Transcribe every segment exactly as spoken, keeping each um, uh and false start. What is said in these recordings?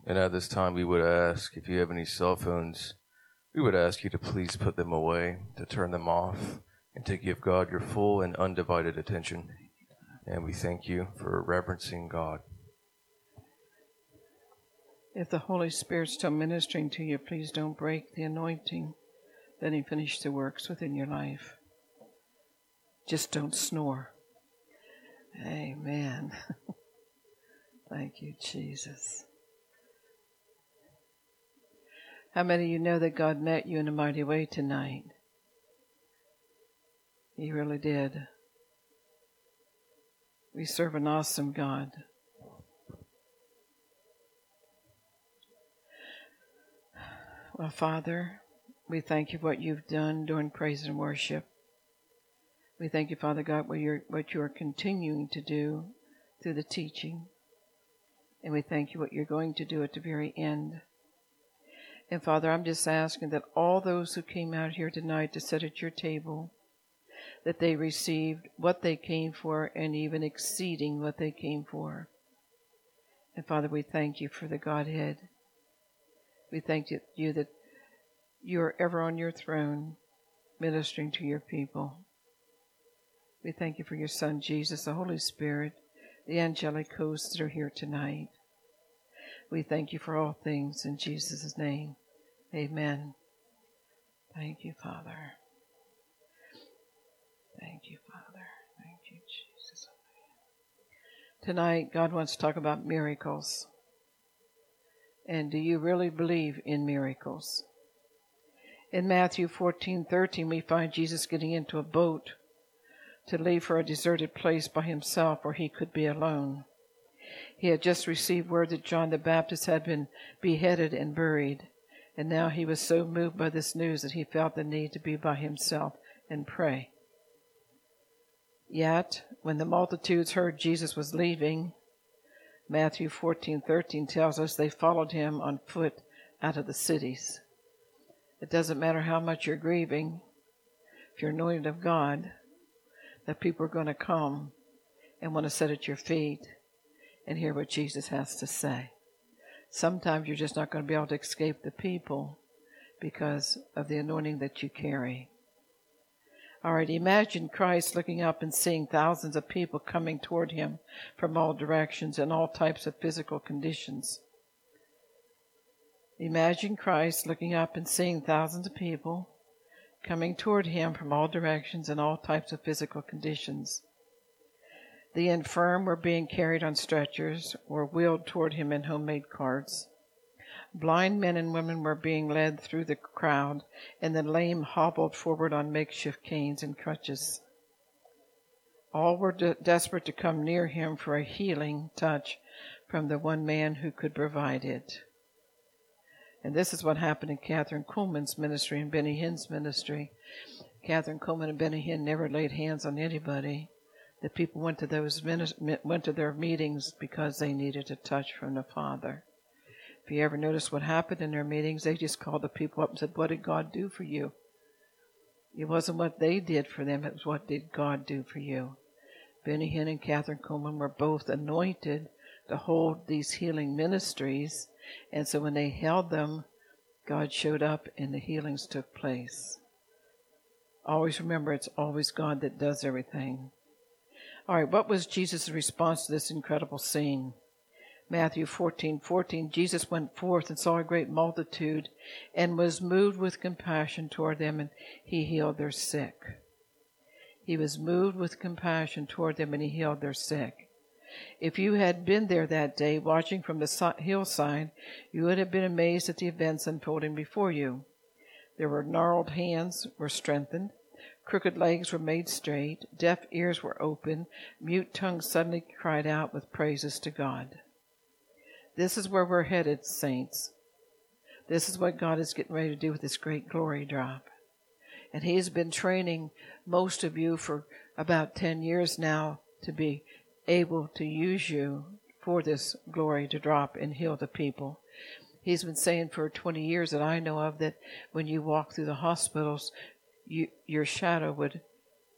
And at this time, we would ask, if you have any cell phones, we would ask you to please put them away, to turn them off, and to give God your full and undivided attention. And we thank you for reverencing God. If the Holy Spirit's still ministering to you, please don't break the anointing. Let Him finish the works within your life. Just don't snore. Amen. Thank you, Jesus. How many of you know that God met you in a mighty way tonight? He really did. We serve an awesome God. Well, Father, we thank you for what you've done during praise and worship. We thank you, Father God, what you're, what you are continuing to do through the teaching. And we thank you what you're going to do at the very end. And Father, I'm just asking that all those who came out here tonight to sit at your table, that they received what they came for and even exceeding what they came for. And Father, we thank you for the Godhead. We thank you that you are ever on your throne ministering to your people. We thank you for your Son, Jesus, the Holy Spirit, the angelic hosts that are here tonight. We thank you for all things in Jesus' name. Amen. Thank you, Father. Thank you, Father. Thank you, Jesus. Tonight, God wants to talk about miracles. And do you really believe in miracles? In Matthew fourteen thirteen, we find Jesus getting into a boat to leave for a deserted place by himself where he could be alone. He had just received word that John the Baptist had been beheaded and buried, and now he was so moved by this news that he felt the need to be by himself and pray. Yet, when the multitudes heard Jesus was leaving, Matthew fourteen thirteen tells us they followed him on foot out of the cities. It doesn't matter how much you're grieving, if you're anointed of God, that people are going to come and want to sit at your feet and hear what Jesus has to say. Sometimes you're just not going to be able to escape the people because of the anointing that you carry. All right, imagine Christ looking up and seeing thousands of people coming toward him from all directions and all types of physical conditions. Imagine Christ looking up and seeing thousands of people coming toward him from all directions and all types of physical conditions. The infirm were being carried on stretchers or wheeled toward him in homemade carts. Blind men and women were being led through the crowd, and the lame hobbled forward on makeshift canes and crutches. All were de- desperate to come near him for a healing touch from the one man who could provide it. And this is what happened in Catherine Kuhlman's ministry and Benny Hinn's ministry. Catherine Kuhlman and Benny Hinn never laid hands on anybody. The people went to those went to their meetings because they needed a touch from the Father. If you ever notice what happened in their meetings, they just called the people up and said, "What did God do for you?" It wasn't what they did for them, it was what did God do for you. Benny Hinn and Catherine Kuhlman were both anointed to hold these healing ministries, and so when they held them, God showed up and the healings took place. Always remember, it's always God that does everything. All right, what was Jesus' response to this incredible scene? Matthew fourteen fourteen, Jesus went forth and saw a great multitude and was moved with compassion toward them, and he healed their sick. He was moved with compassion toward them, and he healed their sick. If you had been there that day, watching from the hillside, you would have been amazed at the events unfolding before you. There were gnarled hands were strengthened, crooked legs were made straight, deaf ears were opened, mute tongues suddenly cried out with praises to God. This is where we're headed, saints. This is what God is getting ready to do with this great glory drop. And he has been training most of you for about ten years now to be able to use you for this glory to drop and heal the people. He's been saying for twenty years that I know of that when you walk through the hospitals, you, your shadow would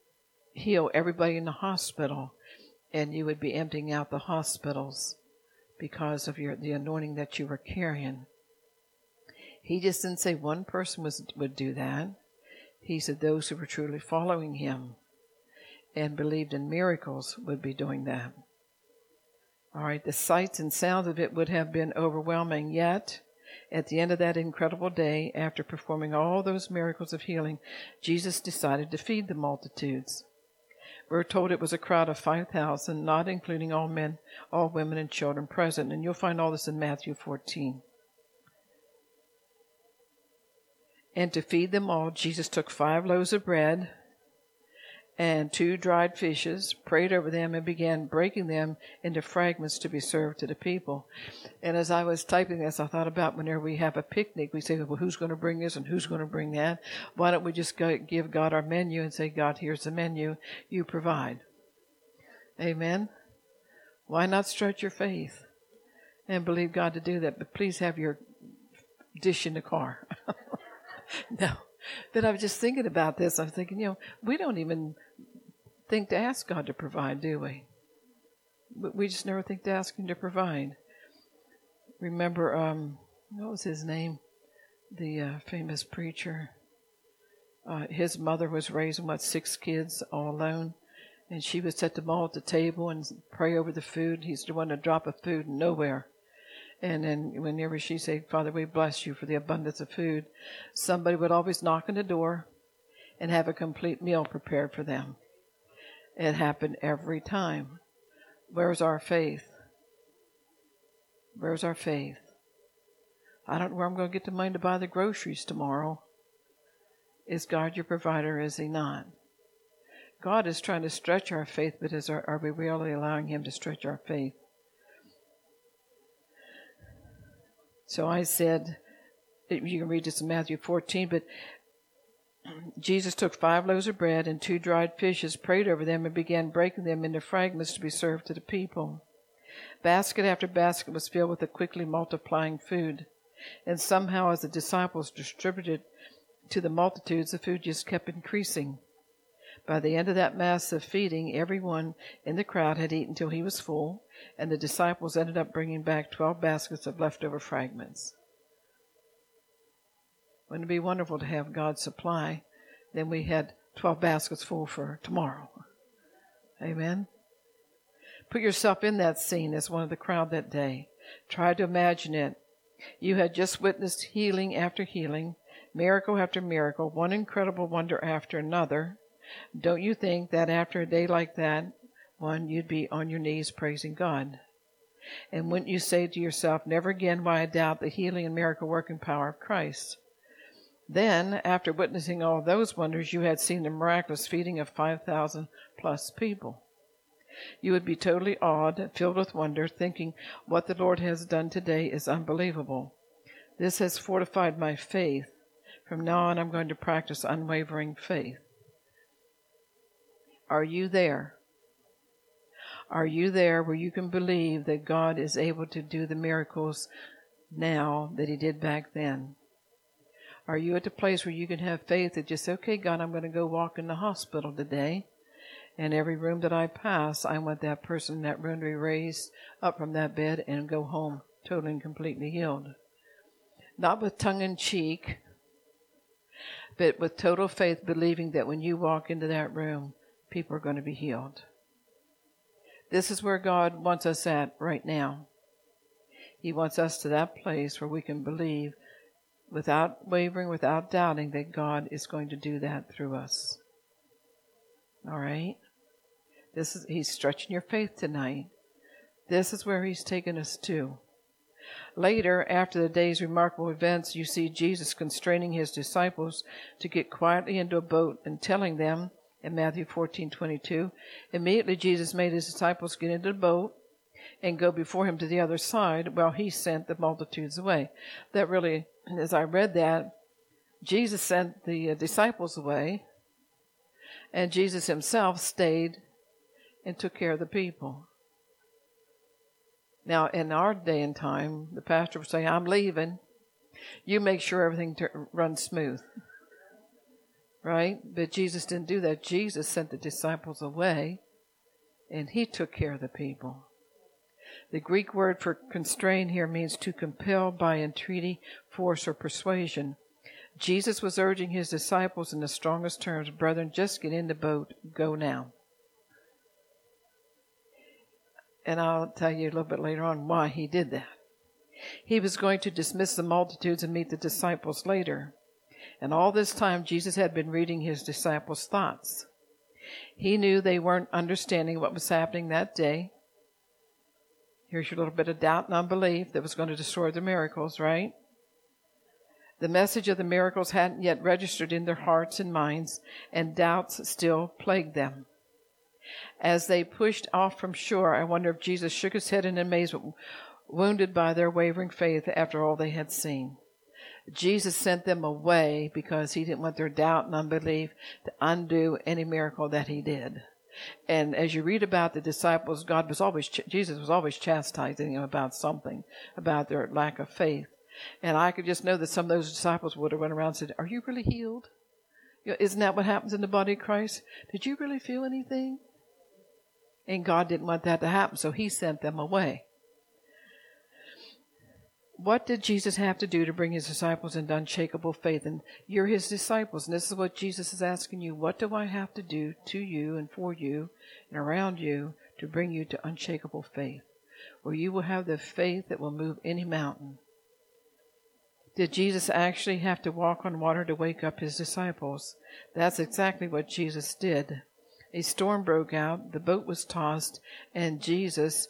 heal everybody in the hospital, and you would be emptying out the hospitals. because of your the anointing that you were carrying. He just didn't say one person was would do that. He said those who were truly following him and believed in miracles would be doing that. All right, the sights and sounds of it would have been overwhelming, yet at the end of that incredible day, after performing all those miracles of healing, Jesus decided to feed the multitudes. We're told it was a crowd of five thousand, not including all men, all women, and children present. And you'll find all this in Matthew fourteen. And to feed them all, Jesus took five loaves of bread and two dried fishes, prayed over them, and began breaking them into fragments to be served to the people. And as I was typing this, I thought about whenever we have a picnic, we say, well, who's going to bring this and who's going to bring that? Why don't we just go give God our menu and say, God, here's the menu, you provide. Amen? Why not stretch your faith and believe God to do that? But please have your dish in the car. No. But I was just thinking about this. I was thinking, you know, we don't even think to ask God to provide, do we? We just never think to ask him to provide. Remember, um, what was his name? The uh, famous preacher. Uh, his mother was raising, what, six kids all alone? And she would set them all at the table and pray over the food. He's the one to drop of food nowhere. And then whenever she said, Father, we bless you for the abundance of food, somebody would always knock on the door and have a complete meal prepared for them. It happened every time. Where's our faith? Where's our faith? I don't know where I'm going to get the money to buy the groceries tomorrow. Is God your provider, or is he not? God is trying to stretch our faith, but is our, are we really allowing him to stretch our faith? So I said, you can read this in Matthew fourteen, but Jesus took five loaves of bread and two dried fishes, prayed over them, and began breaking them into fragments to be served to the people. Basket after basket was filled with the quickly multiplying food. And somehow as the disciples distributed to the multitudes, the food just kept increasing. By the end of that massive feeding, everyone in the crowd had eaten till he was full, and the disciples ended up bringing back twelve baskets of leftover fragments. Wouldn't it be wonderful to have God supply? Then we had twelve baskets full for tomorrow. Amen? Put yourself in that scene as one of the crowd that day. Try to imagine it. You had just witnessed healing after healing, miracle after miracle, one incredible wonder after another. Don't you think that after a day like that, one, you'd be on your knees praising God? And wouldn't you say to yourself, never again will I doubt the healing and miracle working power of Christ? Then, after witnessing all those wonders, you had seen the miraculous feeding of five thousand plus people. You would be totally awed, filled with wonder, thinking what the Lord has done today is unbelievable. This has fortified my faith. From now on, I'm going to practice unwavering faith. Are you there? Are you there where you can believe that God is able to do the miracles now that he did back then? Are you at the place where you can have faith that just, okay, God, I'm going to go walk in the hospital today, and every room that I pass, I want that person in that room to be raised up from that bed and go home totally and completely healed. Not with tongue-in-cheek, but with total faith, believing that when you walk into that room, people are going to be healed. This is where God wants us at right now. He wants us to that place where we can believe without wavering, without doubting that God is going to do that through us. All right? This is he's stretching your faith tonight. This is where he's taken us to. Later, after the day's remarkable events, you see Jesus constraining his disciples to get quietly into a boat and telling them, in Matthew fourteen twenty-two, immediately Jesus made his disciples get into the boat and go before him to the other side while he sent the multitudes away. That really, as I read that, Jesus sent the uh, disciples away, and Jesus himself stayed and took care of the people. Now, in our day and time, the pastor would say, I'm leaving. You make sure everything t- runs smooth. Right? But Jesus didn't do that. Jesus sent the disciples away, and he took care of the people. The Greek word for constrain here means to compel by entreaty, force, or persuasion. Jesus was urging his disciples in the strongest terms, brethren, just get in the boat, go now. And I'll tell you a little bit later on why he did that. He was going to dismiss the multitudes and meet the disciples later. And all this time, Jesus had been reading his disciples' thoughts. He knew they weren't understanding what was happening that day. Here's your little bit of doubt and unbelief that was going to destroy the miracles, right? The message of the miracles hadn't yet registered in their hearts and minds, and doubts still plagued them. As they pushed off from shore, I wonder if Jesus shook his head in amazement, wounded by their wavering faith after all they had seen. Jesus sent them away because he didn't want their doubt and unbelief to undo any miracle that he did. And as you read about the disciples, God was always, Jesus was always chastising them about something, about their lack of faith. And I could just know that some of those disciples would have went around and said, are you really healed? You know, isn't that what happens in the body of Christ? Did you really feel anything? And God didn't want that to happen, so he sent them away. What did Jesus have to do to bring his disciples into unshakable faith? And you're his disciples, and this is what Jesus is asking you. What do I have to do to you and for you and around you to bring you to unshakable faith, where you will have the faith that will move any mountain? Did Jesus actually have to walk on water to wake up his disciples? That's exactly what Jesus did. A storm broke out, the boat was tossed, and Jesus,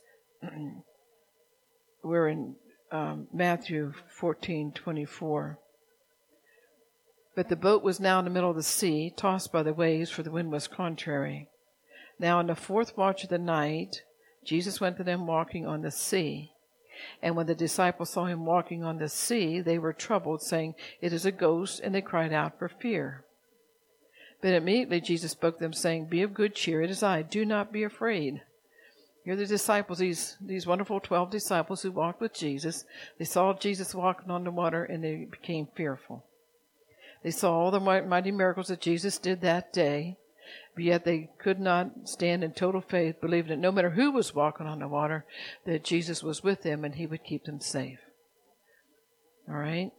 we're in um, Matthew fourteen twenty-four. But the boat was now in the middle of the sea, tossed by the waves, for the wind was contrary. Now in the fourth watch of the night, Jesus went to them walking on the sea. And when the disciples saw him walking on the sea, they were troubled, saying, it is a ghost, and they cried out for fear. But immediately Jesus spoke to them, saying, be of good cheer, it is I, do not be afraid. Here are the disciples, these, these wonderful twelve disciples who walked with Jesus. They saw Jesus walking on the water, and they became fearful. They saw all the mighty miracles that Jesus did that day, but yet they could not stand in total faith, believing that no matter who was walking on the water, that Jesus was with them and he would keep them safe. All right?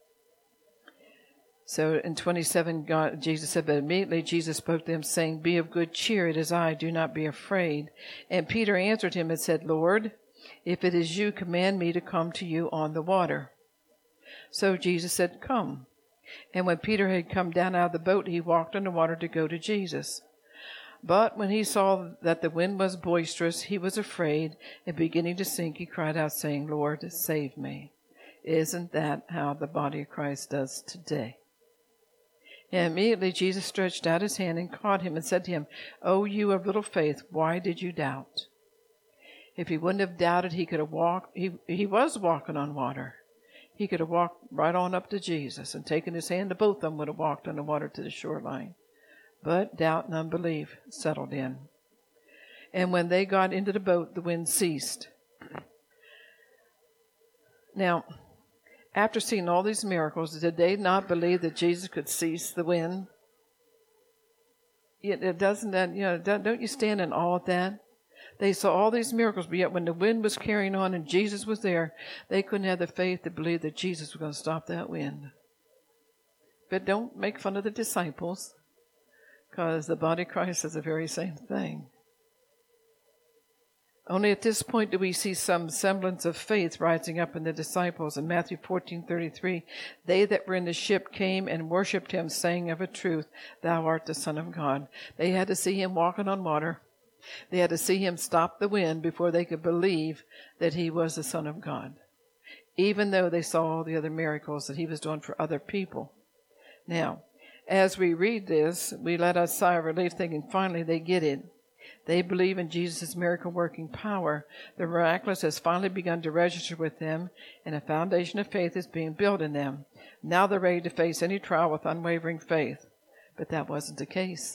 So in twenty-seven, God, Jesus said, but immediately Jesus spoke to them, saying, be of good cheer, it is I, do not be afraid. And Peter answered him and said, Lord, if it is you, command me to come to you on the water. So Jesus said, come. And when Peter had come down out of the boat, he walked on the water to go to Jesus. But when he saw that the wind was boisterous, he was afraid, and beginning to sink, he cried out, saying, Lord, save me. Isn't that how the body of Christ does today? And immediately Jesus stretched out his hand and caught him and said to him, O you of little faith, why did you doubt? If he wouldn't have doubted, he could have walked, he, he was walking on water. He could have walked right on up to Jesus and taken his hand, to both of them would have walked on the water to the shoreline. But doubt and unbelief settled in. And when they got into the boat, the wind ceased. Now, after seeing all these miracles, did they not believe that Jesus could cease the wind? It doesn't that, you know, don't you stand in awe at that? They saw all these miracles, but yet when the wind was carrying on and Jesus was there, they couldn't have the faith to believe that Jesus was going to stop that wind. But don't make fun of the disciples, because the body of Christ is the very same thing. Only at this point do we see some semblance of faith rising up in the disciples. In Matthew fourteen thirty-three, they that were in the ship came and worshipped him, saying of a truth, thou art the Son of God. They had to see him walking on water. They had to see him stop the wind before they could believe that he was the Son of God, even though they saw all the other miracles that he was doing for other people. Now, as we read this, we let us sigh of relief, thinking finally they get it. They believe in Jesus' miracle-working power. The miraculous has finally begun to register with them, and a foundation of faith is being built in them. Now they're ready to face any trial with unwavering faith. But that wasn't the case.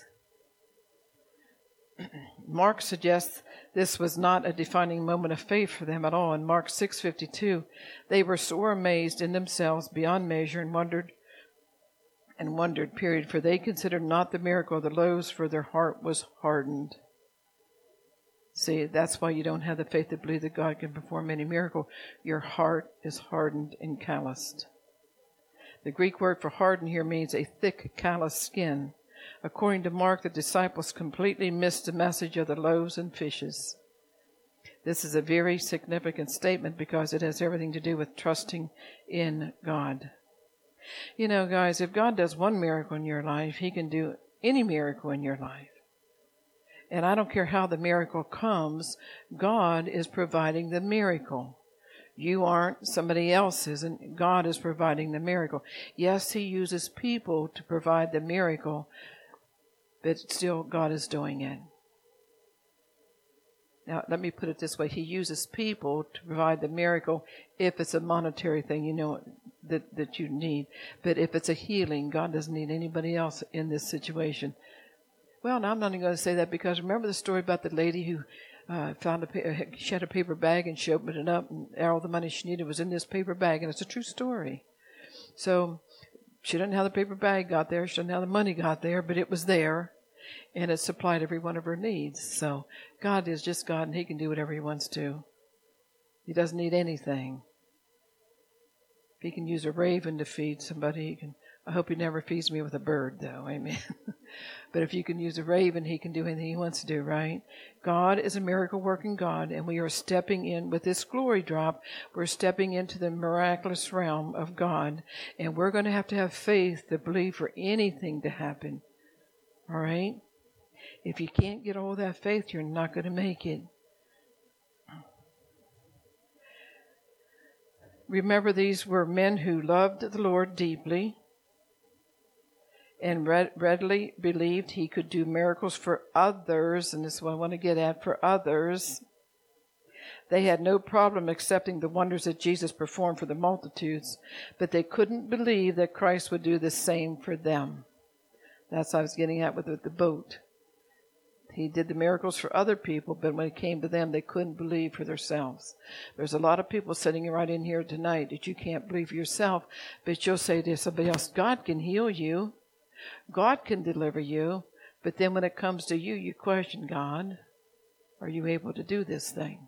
Mark suggests this was not a defining moment of faith for them at all. In Mark six fifty-two, they were sore amazed in themselves beyond measure and wondered, and wondered, period, for they considered not the miracle of the loaves, for their heart was hardened. See, that's why you don't have the faith to believe that God can perform any miracle. Your heart is hardened and calloused. The Greek word for hardened here means a thick, callous skin. According to Mark, the disciples completely missed the message of the loaves and fishes. This is a very significant statement because it has everything to do with trusting in God. You know, guys, if God does one miracle in your life, He can do any miracle in your life. And I don't care how the miracle comes, God is providing the miracle. You aren't, somebody else is, and God is providing the miracle. Yes, He uses people to provide the miracle, but still God is doing it. Now, let me put it this way. He uses people to provide the miracle if it's a monetary thing, you know, that, that you need. But if it's a healing, God doesn't need anybody else in this situation. Well, now I'm not even going to say that because remember the story about the lady who uh, found a, she had a paper bag and she opened it up and all the money she needed was in this paper bag, and it's a true story. So she didn't know how the paper bag got there. She didn't know how the money got there, but it was there. And it supplied every one of her needs. So God is just God, and He can do whatever He wants to. He doesn't need anything. If He can use a raven to feed somebody, He can. I hope He never feeds me with a bird, though. Amen. But if you can use a raven, He can do anything He wants to do, right? God is a miracle-working God, and we are stepping in with this glory drop. We're stepping into the miraculous realm of God, and we're going to have to have faith to believe for anything to happen. All right? If you can't get all that faith, you're not going to make it. Remember, these were men who loved the Lord deeply and readily believed He could do miracles for others, and this is what I want to get at, for others. They had no problem accepting the wonders that Jesus performed for the multitudes, but they couldn't believe that Christ would do the same for them. That's what I was getting at with the boat. He did the miracles for other people, but when it came to them, they couldn't believe for themselves. There's a lot of people sitting right in here tonight that you can't believe for yourself, but you'll say to somebody else, God can heal you. God can deliver you. But then when it comes to you, you question God. Are you able to do this thing?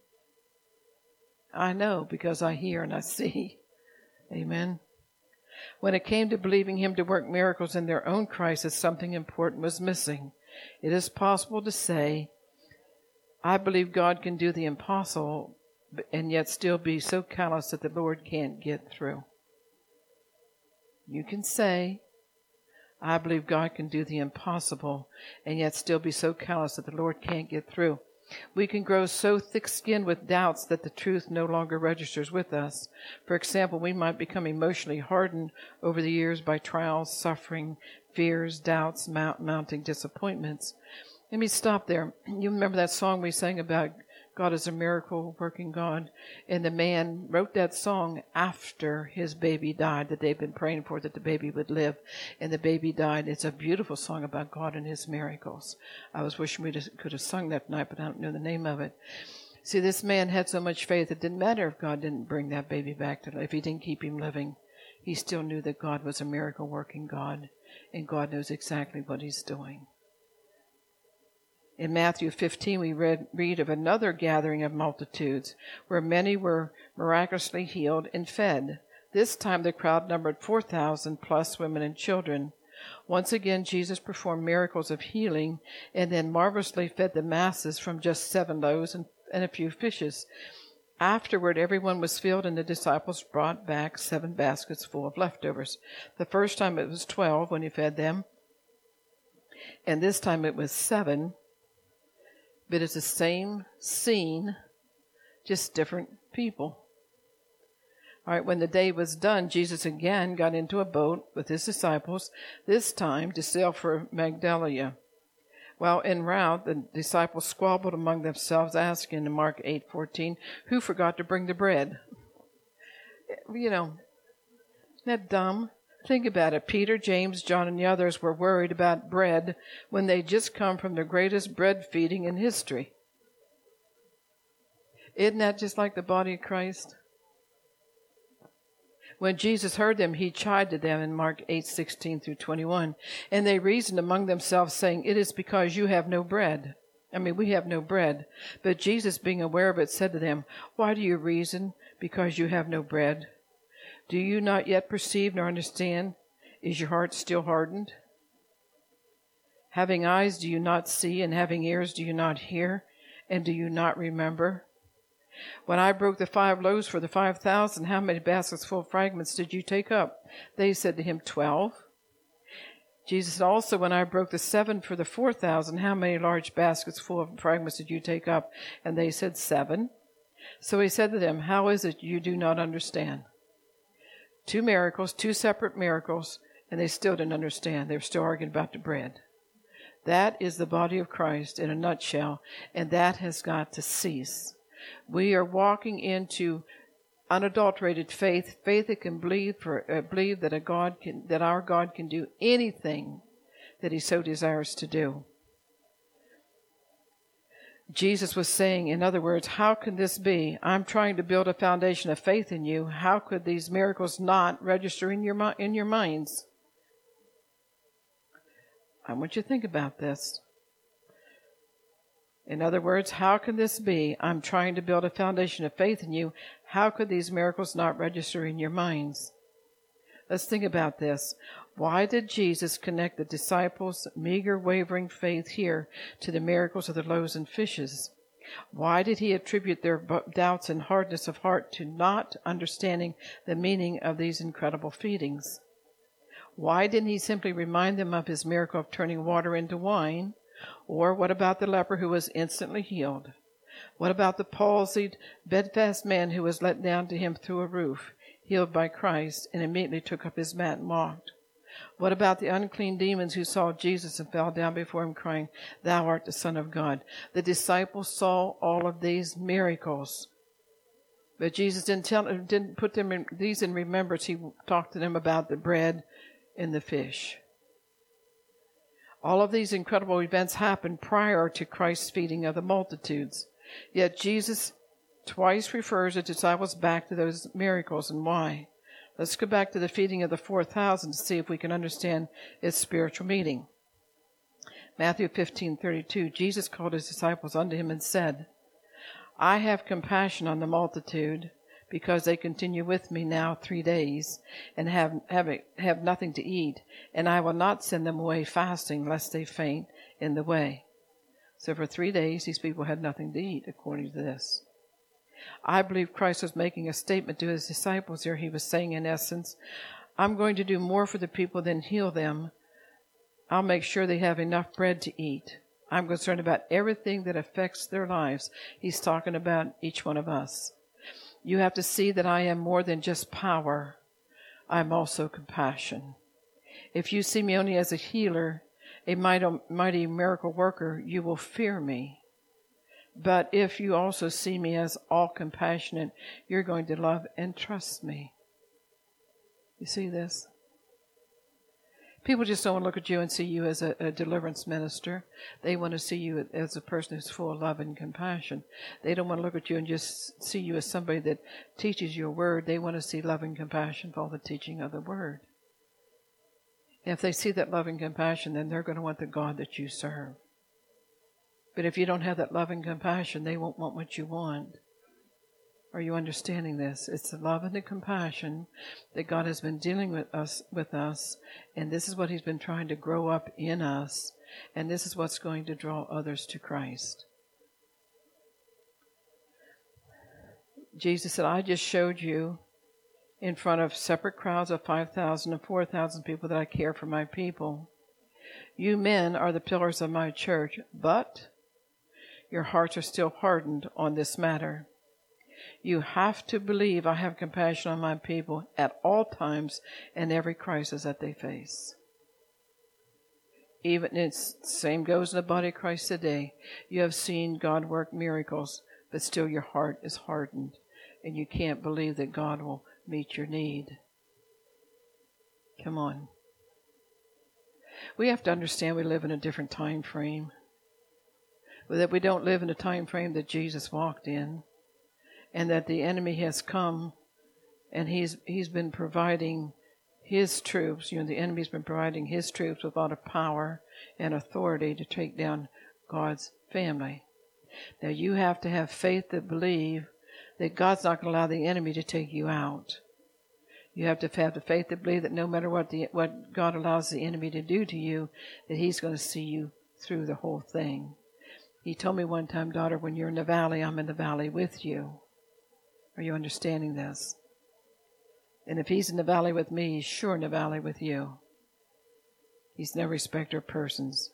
I know because I hear and I see. Amen. When it came to believing Him to work miracles in their own crisis, something important was missing. It is possible to say, I believe God can do the impossible, and yet still be so callous that the Lord can't get through. You can say, I believe God can do the impossible, and yet still be so callous that the Lord can't get through. We can grow so thick-skinned with doubts that the truth no longer registers with us. For example, we might become emotionally hardened over the years by trials, suffering, fears, doubts, mount, mounting disappointments. Let me stop there. You remember that song we sang about God is a miracle-working God? And the man wrote that song after his baby died, that they've been praying for, that the baby would live. And the baby died. It's a beautiful song about God and His miracles. I was wishing we could have sung that tonight, but I don't know the name of it. See, this man had so much faith, it didn't matter if God didn't bring that baby back to life, if He didn't keep him living. He still knew that God was a miracle-working God, and God knows exactly what He's doing. In Matthew fifteen, we read, read of another gathering of multitudes, where many were miraculously healed and fed. This time the crowd numbered four thousand plus women and children. Once again, Jesus performed miracles of healing, and then marvelously fed the masses from just seven loaves and, and a few fishes. Afterward, everyone was filled, and the disciples brought back seven baskets full of leftovers. The first time it was twelve when He fed them, and this time it was seven. But it's the same scene, just different people. All right, when the day was done, Jesus again got into a boat with His disciples, this time to sail for Magdala. While en route, the disciples squabbled among themselves, asking in Mark eight fourteen, who forgot to bring the bread? You know, isn't that dumb? Think about it. Peter, James, John, and the others were worried about bread when they just come from the greatest bread feeding in history. Isn't that just like the body of Christ? When Jesus heard them, He chided them in Mark eight sixteen through twenty-one. And they reasoned among themselves, saying, it is because you have no bread. I mean, we have no bread. But Jesus, being aware of it, said to them, "Why do you reason, because you have no bread? Do you not yet perceive nor understand? Is your heart still hardened? Having eyes, do you not see? And having ears, do you not hear? And do you not remember? When I broke the five loaves for the five thousand, how many baskets full of fragments did you take up?" They said to him, "Twelve." Jesus said also, "When I broke the seven for the four thousand, how many large baskets full of fragments did you take up?" And they said, "Seven." So he said to them, "How is it you do not understand?" Two miracles, two separate miracles, and they still didn't understand. They were still arguing about the bread. That is the body of Christ in a nutshell, and that has got to cease. We are walking into unadulterated faith, faith that can believe for uh, believe that a God can, that our God can do anything that He so desires to do. Jesus was saying, in other words, how can this be? I'm trying to build a foundation of faith in you. How could these miracles not register in your in your minds? I want you to think about this. In other words, how can this be? I'm trying to build a foundation of faith in you. How could these miracles not register in your minds? Let's think about this. Why did Jesus connect the disciples' meager, wavering faith here to the miracles of the loaves and fishes? Why did He attribute their doubts and hardness of heart to not understanding the meaning of these incredible feedings? Why didn't He simply remind them of His miracle of turning water into wine? Or what about the leper who was instantly healed? What about the palsied, bedfast man who was let down to Him through a roof, healed by Christ, and immediately took up his mat and walked? What about the unclean demons who saw Jesus and fell down before Him, crying, "Thou art the Son of God"? The disciples saw all of these miracles. But Jesus didn't tell, didn't put them in, these in remembrance. He talked to them about the bread and the fish. All of these incredible events happened prior to Christ's feeding of the multitudes. Yet Jesus twice refers the disciples back to those miracles. And why? Let's go back to the feeding of the four thousand to see if we can understand its spiritual meaning. Matthew fifteen thirty-two, Jesus called His disciples unto Him and said, "I have compassion on the multitude, because they continue with me now three days, and have, have, have nothing to eat, and I will not send them away fasting, lest they faint in the way." So for three days, these people had nothing to eat, according to this. I believe Christ was making a statement to His disciples here. He was saying, in essence, I'm going to do more for the people than heal them. I'll make sure they have enough bread to eat. I'm concerned about everything that affects their lives. He's talking about each one of us. You have to see that I am more than just power. I'm also compassion. If you see me only as a healer, a mighty, mighty miracle worker, you will fear me. But if you also see me as all compassionate, you're going to love and trust me. You see this? People just don't want to look at you and see you as a, a deliverance minister. They want to see you as a person who's full of love and compassion. They don't want to look at you and just see you as somebody that teaches your word. They want to see love and compassion for all the teaching of the word. And if they see that love and compassion, then they're going to want the God that you serve. But if you don't have that love and compassion, they won't want what you want. Are you understanding this? It's the love and the compassion that God has been dealing with us, with us, and this is what He's been trying to grow up in us, and this is what's going to draw others to Christ. Jesus said, I just showed you in front of separate crowds of five thousand and four thousand people that I care for my people. You men are the pillars of my church, but your hearts are still hardened on this matter. You have to believe I have compassion on my people at all times and every crisis that they face. Even it's same goes in the body of Christ today. You have seen God work miracles, but still your heart is hardened, and you can't believe that God will meet your need. Come on. We have to understand we live in a different time frame. That we don't live in the time frame that Jesus walked in. And that the enemy has come and he's he's been providing his troops, you know, the enemy's been providing his troops with a lot of power and authority to take down God's family. Now you have to have faith to believe that God's not going to allow the enemy to take you out. You have to have the faith to believe that no matter what the what God allows the enemy to do to you, that he's going to see you through the whole thing. He told me one time, daughter, when you're in the valley, I'm in the valley with you. Are you understanding this? And if he's in the valley with me, he's sure in the valley with you. He's no respecter of persons.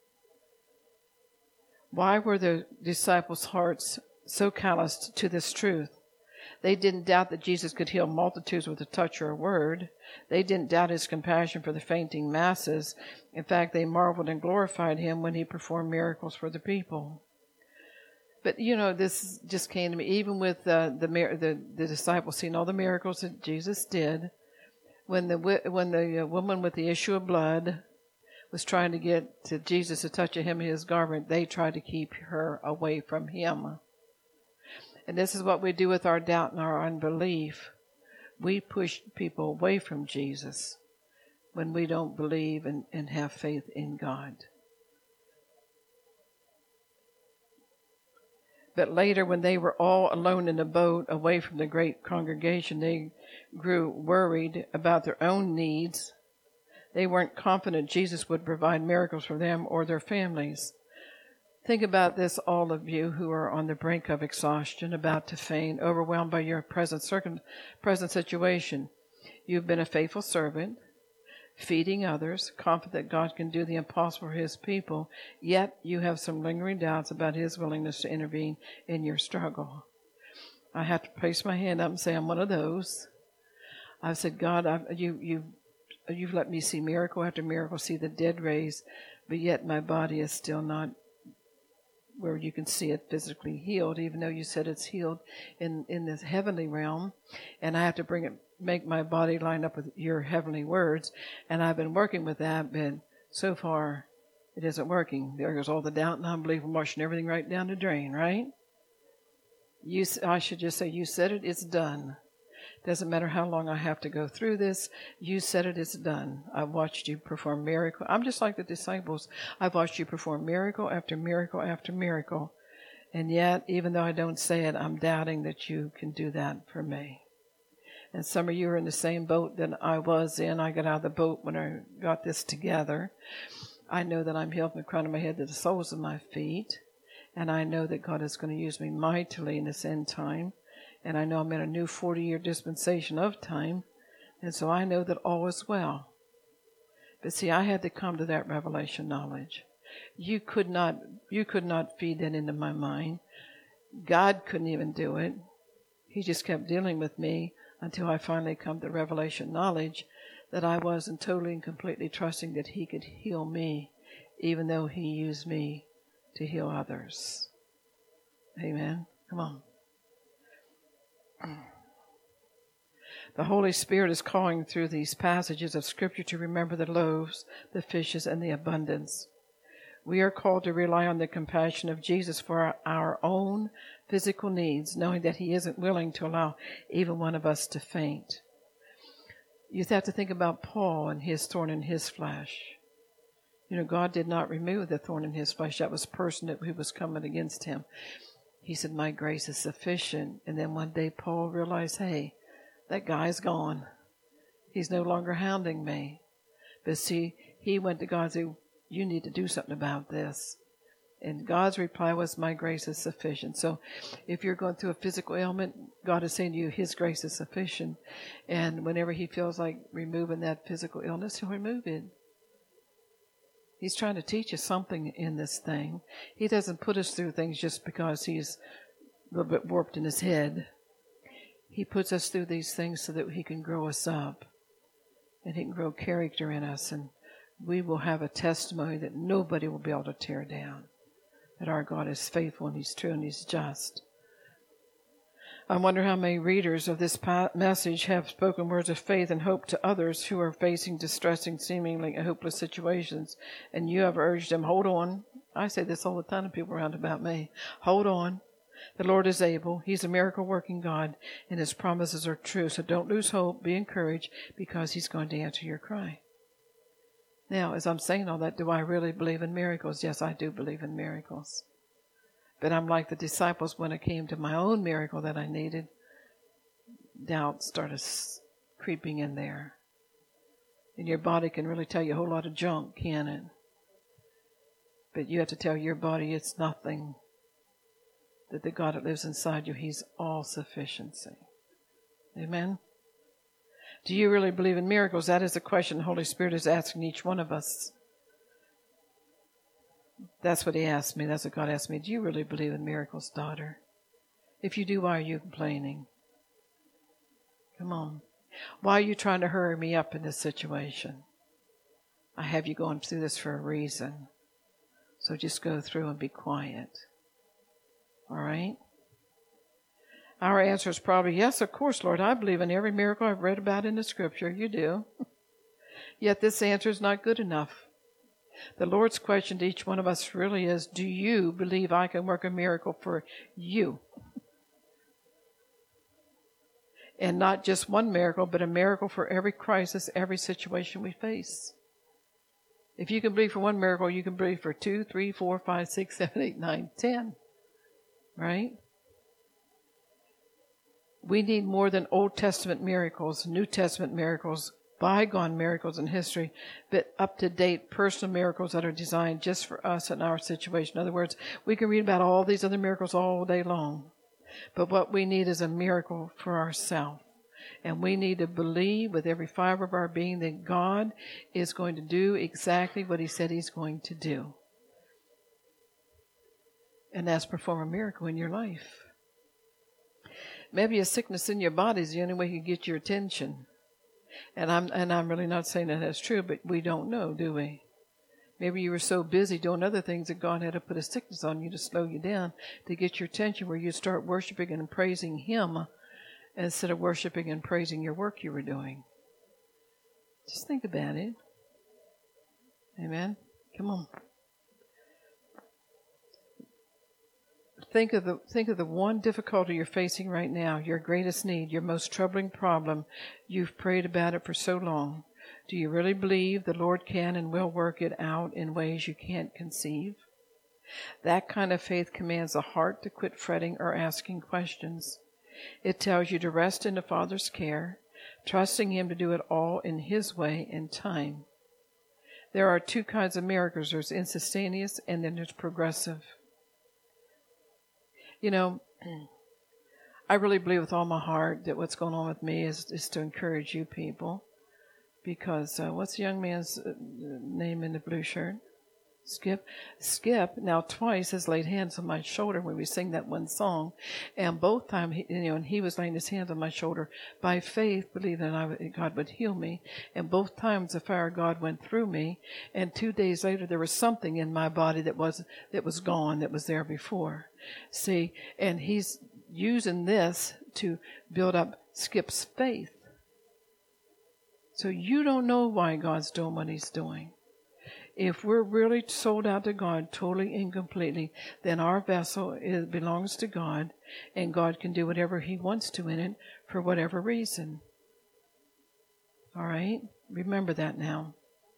Why were the disciples' hearts so calloused to this truth? They didn't doubt that Jesus could heal multitudes with a touch or a word. They didn't doubt his compassion for the fainting masses. In fact, they marveled and glorified him when he performed miracles for the people. But, you know, this just came to me, even with uh, the, the the disciples seeing all the miracles that Jesus did, when the when the woman with the issue of blood was trying to get to Jesus to touch him in his garment, they tried to keep her away from him. And this is what we do with our doubt and our unbelief. We push people away from Jesus when we don't believe and, and have faith in God. But later, when they were all alone in the boat, away from the great congregation, they grew worried about their own needs. They weren't confident Jesus would provide miracles for them or their families. Think about this, all of you who are on the brink of exhaustion, about to faint, overwhelmed by your present circum- present situation. You've been a faithful servant, feeding others, confident that God can do the impossible for his people, yet you have some lingering doubts about his willingness to intervene in your struggle. I have to place my hand up and say I'm one of those. I've said, God, I've, you, you, you've let me see miracle after miracle, see the dead raised, but yet my body is still not where you can see it physically healed, even though you said it's healed in, in this heavenly realm. And I have to bring it, make my body line up with your heavenly words. And I've been working with that, but so far it isn't working. There goes all the doubt and unbelief. I'm washing everything right down the drain, right? You, I should just say, you said it, it's done. Doesn't matter how long I have to go through this. You said it, it's done. I've watched you perform miracle. I'm just like the disciples. I've watched you perform miracle after miracle after miracle. And yet, even though I don't say it, I'm doubting that you can do that for me. And some of you are in the same boat that I was in. I got out of the boat when I got this together. I know that I'm healed from the crown of my head to the soles of my feet. And I know that God is going to use me mightily in this end time. And I know I'm in a new forty-year dispensation of time. And so I know that all is well. But see, I had to come to that revelation knowledge. You could not, you could not feed that into my mind. God couldn't even do it. He just kept dealing with me until I finally come to revelation knowledge that I wasn't totally and completely trusting that he could heal me, even though he used me to heal others. Amen. Come on. The Holy Spirit is calling through these passages of Scripture to remember the loaves, the fishes, and the abundance. We are called to rely on the compassion of Jesus for our, our own physical needs, knowing that he isn't willing to allow even one of us to faint. You have to think about Paul and his thorn in his flesh. You know, God did not remove the thorn in his flesh. That was person who was coming against him. He said, my grace is sufficient. And then one day Paul realized, hey, that guy's gone. He's no longer hounding me. But see, he went to God and said, you need to do something about this. And God's reply was, my grace is sufficient. So if you're going through a physical ailment, God is saying to you, his grace is sufficient. And whenever he feels like removing that physical illness, he'll remove it. He's trying to teach us something in this thing. He doesn't put us through things just because he's a little bit warped in his head. He puts us through these things so that he can grow us up. And he can grow character in us. And we will have a testimony that nobody will be able to tear down. That our God is faithful and he's true and he's just. I wonder how many readers of this message have spoken words of faith and hope to others who are facing distressing, seemingly hopeless situations. And you have urged them, hold on. I say this all the time to people around about me. Hold on. The Lord is able. He's a miracle-working God, and his promises are true. So don't lose hope. Be encouraged, because he's going to answer your cry. Now, as I'm saying all that, do I really believe in miracles? Yes, I do believe in miracles. But I'm like the disciples when it came to my own miracle that I needed. Doubt started creeping in there. And your body can really tell you a whole lot of junk, can it? But you have to tell your body it's nothing. That the God that lives inside you, He's all sufficiency. Amen? Do you really believe in miracles? That is the question the Holy Spirit is asking each one of us. That's what He asked me. That's what God asked me. Do you really believe in miracles, daughter? If you do, why are you complaining? Come on. Why are you trying to hurry me up in this situation? I have you going through this for a reason. So just go through and be quiet. All right? Our answer is probably, yes, of course, Lord. I believe in every miracle I've read about in the Scripture. You do. Yet this answer is not good enough. The Lord's question to each one of us really is, do you believe I can work a miracle for you? And not just one miracle, but a miracle for every crisis, every situation we face. If you can believe for one miracle, you can believe for two, three, four, five, six, seven, eight, nine, ten. Right? We need more than Old Testament miracles, New Testament miracles, bygone miracles in history, but up-to-date personal miracles that are designed just for us and our situation. In other words, we can read about all these other miracles all day long. But what we need is a miracle for ourselves. And we need to believe with every fiber of our being that God is going to do exactly what He said He's going to do. And that's perform a miracle in your life. Maybe a sickness in your body is the only way you get your attention. And I'm and I'm really not saying that that's true, but we don't know, do we? Maybe you were so busy doing other things that God had to put a sickness on you to slow you down, to get your attention where you start worshiping and praising Him instead of worshiping and praising your work you were doing. Just think about it. Amen? Come on. Think of the think of the one difficulty you're facing right now, your greatest need, your most troubling problem. You've prayed about it for so long. Do you really believe the Lord can and will work it out in ways you can't conceive? That kind of faith commands a heart to quit fretting or asking questions. It tells you to rest in the Father's care, trusting Him to do it all in His way and time. There are two kinds of miracles. There's instantaneous and then there's progressive. You know, I really believe with all my heart that what's going on with me is, is to encourage you people. Because uh, what's the young man's uh, name in the blue shirt? Skip. Skip now twice has laid hands on my shoulder when we sing that one song, and both times, he, you know, and he was laying his hands on my shoulder by faith, believing that I would, God would heal me. And both times the fire of God went through me, and two days later there was something in my body that was that was gone that was there before. See, and he's using this to build up Skip's faith. So you don't know why God's doing what He's doing. If we're really sold out to God totally and completely, then our vessel is, belongs to God, and God can do whatever He wants to in it for whatever reason. All right? Remember that now.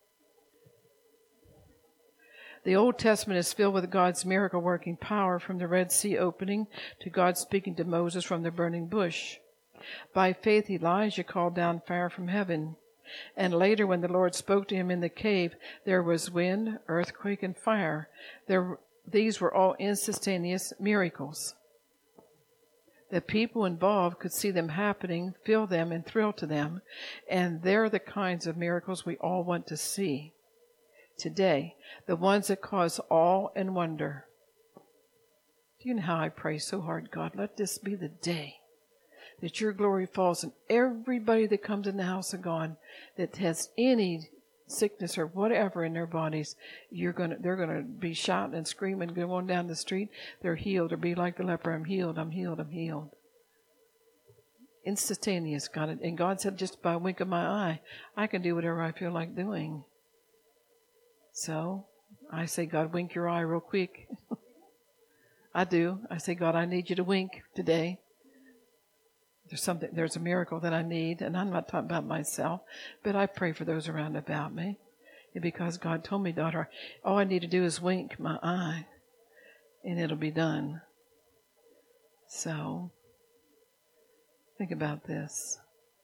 The Old Testament is filled with God's miracle-working power, from the Red Sea opening to God speaking to Moses from the burning bush. By faith, Elijah called down fire from heaven. And later, when the Lord spoke to him in the cave, there was wind, earthquake, and fire. There, these were all instantaneous miracles. The people involved could see them happening, feel them, and thrill to them. And they're the kinds of miracles we all want to see today, the ones that cause awe and wonder. Do you know how I pray so hard, God? Let this be the day that your glory falls on everybody that comes in the house of God that has any sickness or whatever in their bodies. You're gonna, they're gonna be shouting and screaming, going down the street. They're healed, or be like the leper. I'm healed. I'm healed. I'm healed. Instantaneous, God. And God said, just by a wink of my eye, I can do whatever I feel like doing. So I say, God, wink your eye real quick. I do. I say, God, I need you to wink today. There's something, there's a miracle that I need, and I'm not talking about myself, but I pray for those around about me. And because God told me, daughter, all I need to do is wink my eye, and it'll be done. So, think about this.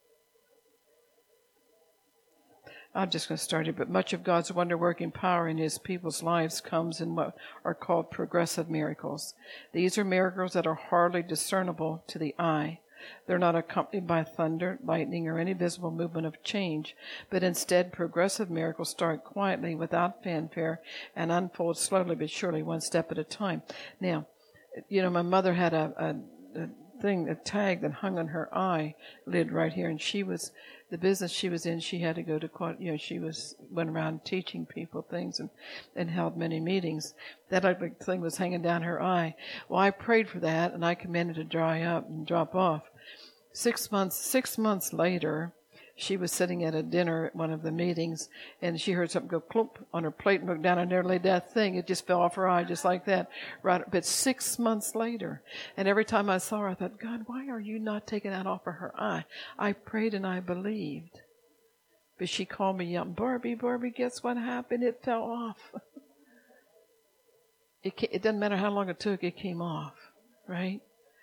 I'm just going to start it, but much of God's wonder-working power in His people's lives comes in what are called progressive miracles. These are miracles that are hardly discernible to the eye. They're not accompanied by thunder, lightning, or any visible movement of change, but instead progressive miracles start quietly without fanfare and unfold slowly but surely, one step at a time. Now, you know, my mother had a, a, a thing, a tag that hung on her eye lid right here, and she was, the business she was in, she had to go to, you know, she was, went around teaching people things and, and held many meetings. That ugly thing was hanging down her eye. Well, I prayed for that, and I commanded it to dry up and drop off. Six months, six months later, she was sitting at a dinner at one of the meetings, and she heard something go clump on her plate and looked down and there laid that thing. It just fell off her eye just like that. Right, but six months later, and every time I saw her, I thought, God, why are you not taking that off of her eye? I prayed and I believed. But she called me up, Barbie, Barbie, guess what happened? It fell off. It, it doesn't matter how long it took, it came off, right?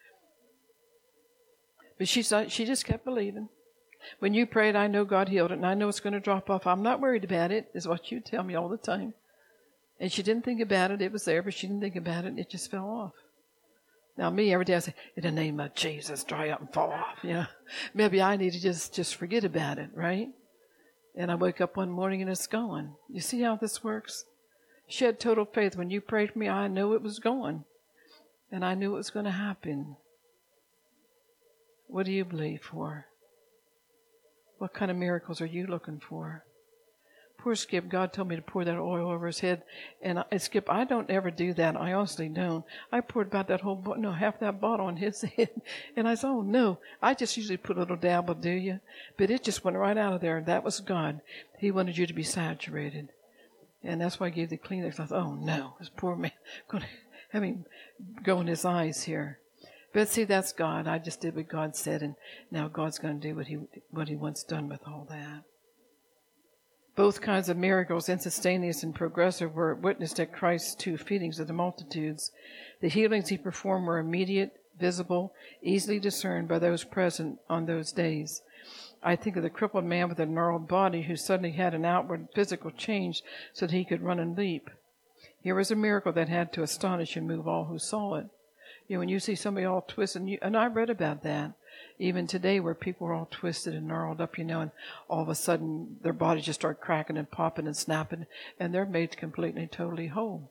But she, she just kept believing. When you prayed, I know God healed it, and I know it's going to drop off. I'm not worried about it, is what you tell me all the time. And she didn't think about it. It was there, but she didn't think about it, and it just fell off. Now, me, every day I say, in the name of Jesus, dry up and fall off. You know, maybe I need to just, just forget about it, right? And I wake up one morning, and it's gone. You see how this works? She had total faith. When you prayed for me, I knew it was going, and I knew it was going to happen. What do you believe for? What kind of miracles are you looking for? Poor Skip, God told me to pour that oil over his head. And I, Skip, I don't ever do that. I honestly don't. I poured about that whole, no, half that bottle on his head. And I said, oh, no. I just usually put a little dabble, do you? But it just went right out of there. That was God. He wanted you to be saturated. And that's why I gave the Kleenex. I thought, oh, no, this poor man, going to have him go in his eyes here. But see, that's God. I just did what God said, and now God's going to do what he what he wants done with all that. Both kinds of miracles, instantaneous and progressive, were witnessed at Christ's two feedings of the multitudes. The healings he performed were immediate, visible, easily discerned by those present on those days. I think of the crippled man with a gnarled body who suddenly had an outward physical change so that he could run and leap. Here was a miracle that had to astonish and move all who saw it. You know, when you see somebody all twisted, and, you, and I read about that, even today where people are all twisted and gnarled up, you know, and all of a sudden their bodies just start cracking and popping and snapping, and they're made completely, totally whole.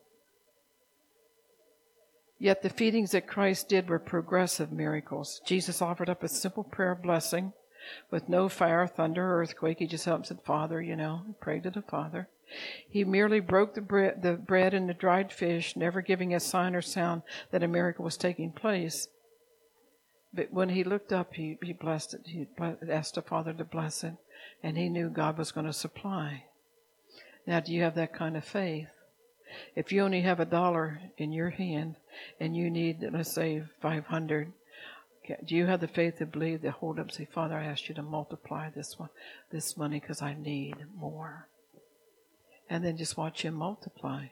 Yet the feedings that Christ did were progressive miracles. Jesus offered up a simple prayer of blessing with no fire, thunder, or earthquake. He just helped and said, Father, you know, and prayed to the Father. He merely broke the bread, the bread and the dried fish, never giving a sign or sound that a miracle was taking place. But when he looked up, he, he blessed it. He asked the Father to bless it, and he knew God was going to supply. Now, do you have that kind of faith? If you only have a dollar in your hand and you need, let's say, five hundred, do you have the faith to believe that hold up and say, Father, I ask you to multiply this one, this money because I need more? And then just watch him multiply.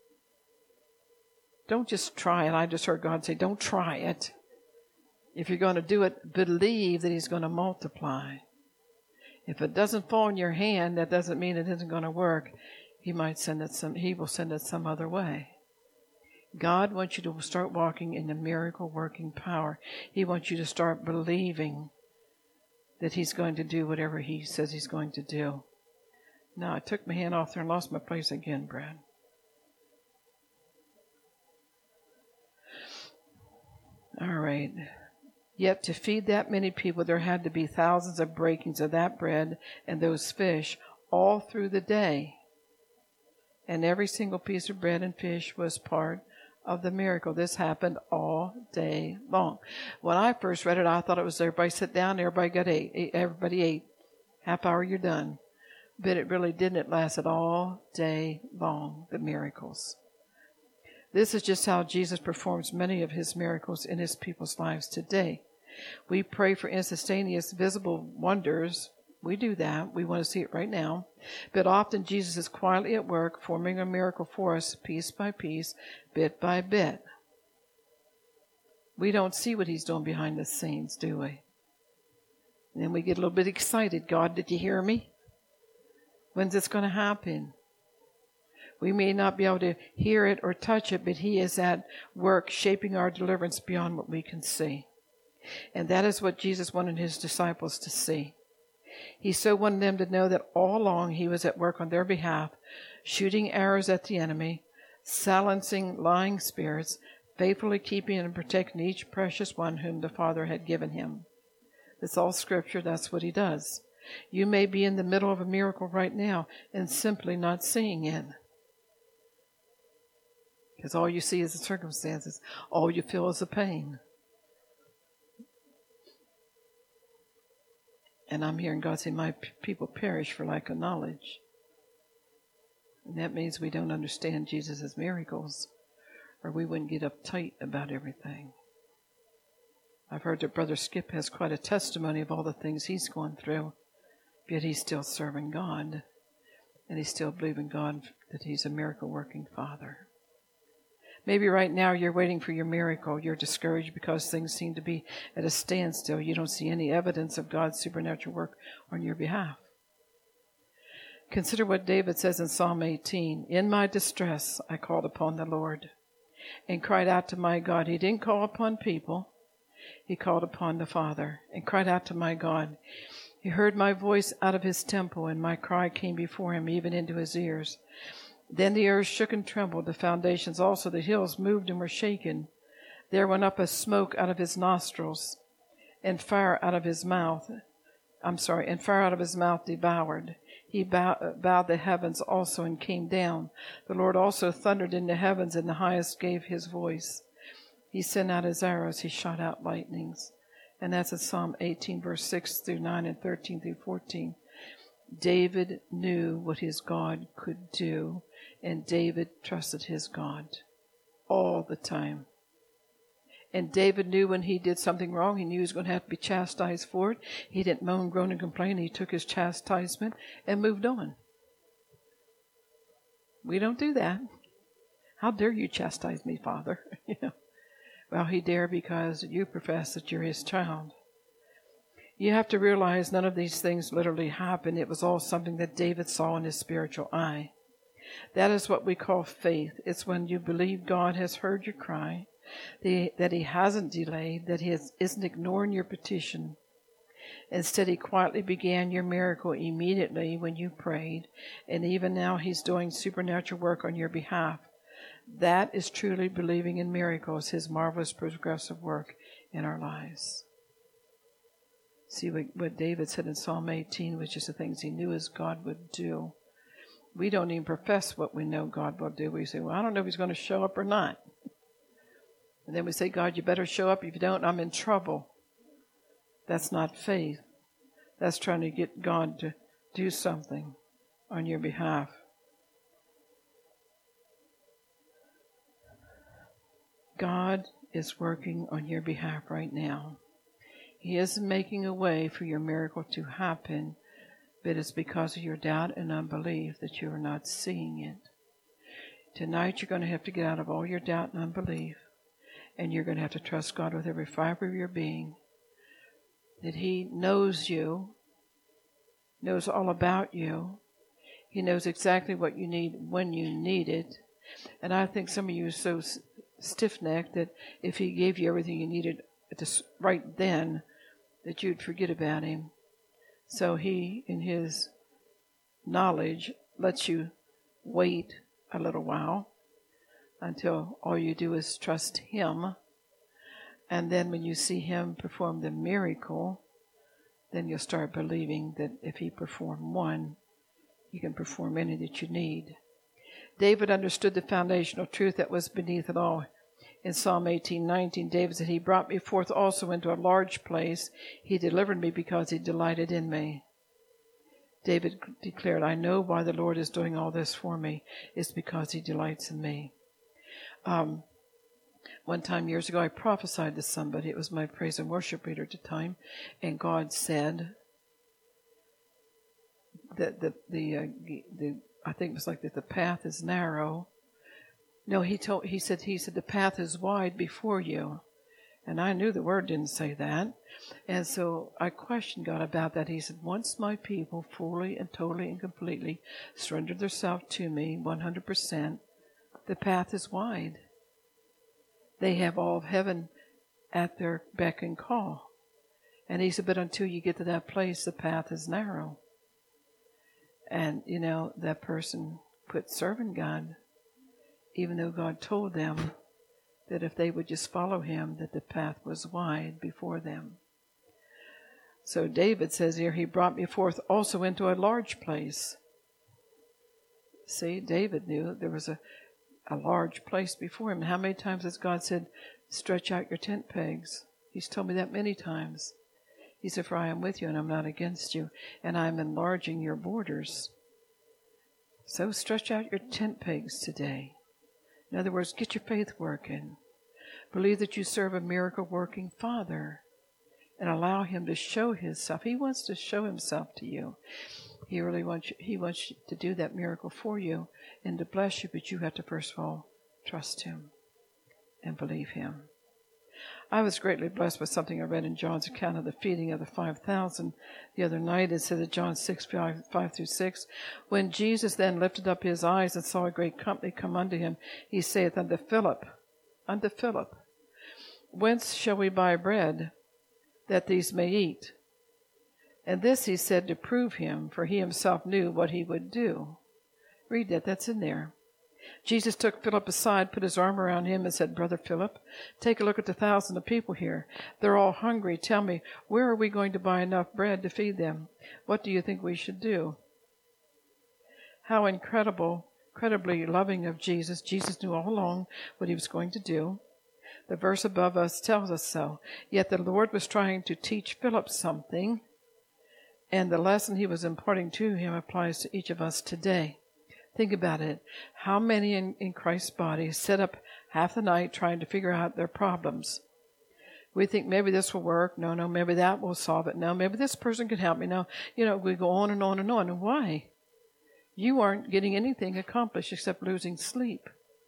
Don't just try it. I just heard God say, don't try it. If you're going to do it, believe that he's going to multiply. If it doesn't fall in your hand, that doesn't mean it isn't going to work. He might send it some, he will send it some other way. God wants you to start walking in the miracle working power. He wants you to start believing that he's going to do whatever he says he's going to do. Now, I took my hand off there and lost my place again, Brad. All right. Yet to feed that many people, there had to be thousands of breakings of that bread and those fish all through the day. And every single piece of bread and fish was part of the miracle. This happened all day long. When I first read it, I thought it was everybody sit down, everybody got ate, everybody ate. Half hour, you're done. But it really didn't. It lasted all day long, the miracles. This is just how Jesus performs many of his miracles in his people's lives today. We pray for instantaneous visible wonders. We do that. We want to see it right now. But often Jesus is quietly at work, forming a miracle for us, piece by piece, bit by bit. We don't see what he's doing behind the scenes, do we? And then we get a little bit excited. God, did you hear me? When's this going to happen? We may not be able to hear it or touch it, but he is at work shaping our deliverance beyond what we can see. And that is what Jesus wanted his disciples to see. He so wanted them to know that all along he was at work on their behalf, shooting arrows at the enemy, silencing lying spirits, faithfully keeping and protecting each precious one whom the Father had given him. It's all Scripture. That's what he does. You may be in the middle of a miracle right now and simply not seeing it. Because all you see is the circumstances. All you feel is the pain. And I'm hearing God say, my people perish for lack of knowledge. And that means we don't understand Jesus' miracles, or we wouldn't get uptight about everything. I've heard that Brother Skip has quite a testimony of all the things he's gone through, yet he's still serving God, and he's still believing God that he's a miracle-working Father. Maybe right now you're waiting for your miracle. You're discouraged because things seem to be at a standstill. You don't see any evidence of God's supernatural work on your behalf. Consider what David says in Psalm eighteen. In my distress, I called upon the Lord and cried out to my God. He didn't call upon people. He called upon the Father and cried out to my God. He heard my voice out of his temple, and my cry came before him, even into his ears. Then the earth shook and trembled, the foundations also, the hills moved and were shaken. There went up a smoke out of his nostrils, and fire out of his mouth. I'm sorry, and fire out of his mouth devoured. He bow, bowed the heavens also and came down. The Lord also thundered in the heavens, and the highest gave his voice. He sent out his arrows, he shot out lightnings. And that's in Psalm eighteen, verse six through nine and thirteen through fourteen. David knew what his God could do, and David trusted his God all the time. And David knew when he did something wrong, he knew he was going to have to be chastised for it. He didn't moan, groan, and complain. He took his chastisement and moved on. We don't do that. How dare you chastise me, Father? you know. Well, he dare because you profess that you're his child. You have to realize none of these things literally happened. It was all something that David saw in his spiritual eye. That is what we call faith. It's when you believe God has heard your cry, that he hasn't delayed, that he isn't ignoring your petition. Instead, he quietly began your miracle immediately when you prayed, and even now he's doing supernatural work on your behalf. That is truly believing in miracles, his marvelous progressive work in our lives. See what, what David said in Psalm eighteen, which is the things he knew as God would do. We don't even profess what we know God will do. We say, well, I don't know if he's going to show up or not. And then we say, God, you better show up. If you don't, I'm in trouble. That's not faith. That's trying to get God to do something on your behalf. God is working on your behalf right now. He isn't making a way for your miracle to happen, but it's because of your doubt and unbelief that you are not seeing it. Tonight you're going to have to get out of all your doubt and unbelief, and you're going to have to trust God with every fiber of your being, that he knows you, knows all about you. He knows exactly what you need when you need it. And I think some of you are so stiff-necked that if he gave you everything you needed at this, right then, that you'd forget about him. So he, in his knowledge, lets you wait a little while until all you do is trust him. And then when you see him perform the miracle, then you'll start believing that if he performed one, he can perform any that you need. David understood the foundational truth that was beneath it all. In Psalm eighteen nineteen, David said, he brought me forth also into a large place. He delivered me because he delighted in me. David declared, I know why the Lord is doing all this for me. It's because he delights in me. Um, one time years ago, I prophesied to somebody. It was my praise and worship leader at the time. And God said that the, the, uh, the I think it was like that the path is narrow. No, he told. He said. He said the path is wide before you, And I knew the word didn't say that. And so I questioned God about that. He said, once my people fully and totally and completely surrender themselves to me, one hundred percent, the path is wide. They have all of heaven at their beck and call. And he said, but until you get to that place, the path is narrow. And, you know, that person quit serving God, even though God told them that if they would just follow him, that the path was wide before them. So David says here, he brought me forth also into a large place. See, David knew there was a, a large place before him. How many times has God said, stretch out your tent pegs? He's told me that many times. He said, for I am with you and I'm not against you, and I am enlarging your borders. So stretch out your tent pegs today. In other words, get your faith working. Believe that you serve a miracle-working Father and allow him to show himself. He wants to show himself to you. He really wants you, he wants to do that miracle for you and to bless you, but you have to first of all trust him and believe him. I was greatly blessed with something I read in John's account of the feeding of the five thousand the other night. It said in John six, five, five through six, when Jesus then lifted up his eyes and saw a great company come unto him, he saith unto Philip, unto Philip, whence shall we buy bread that these may eat? And this he said to prove him, for he himself knew what he would do. Read that, that's in there. Jesus took Philip aside, put his arm around him, and said, Brother Philip, take a look at the thousand of people here. They're all hungry. Tell me, where are we going to buy enough bread to feed them? What do you think we should do? How incredible, incredibly loving of Jesus. Jesus knew all along what he was going to do. The verse above us tells us so. Yet the Lord was trying to teach Philip something, and the lesson he was imparting to him applies to each of us today. Think about it. How many in, in Christ's body sit up half the night trying to figure out their problems? We think maybe this will work. No, no, maybe that will solve it. No, maybe this person can help me. No, you know, we go on and on and on. And why? You aren't getting anything accomplished except losing sleep.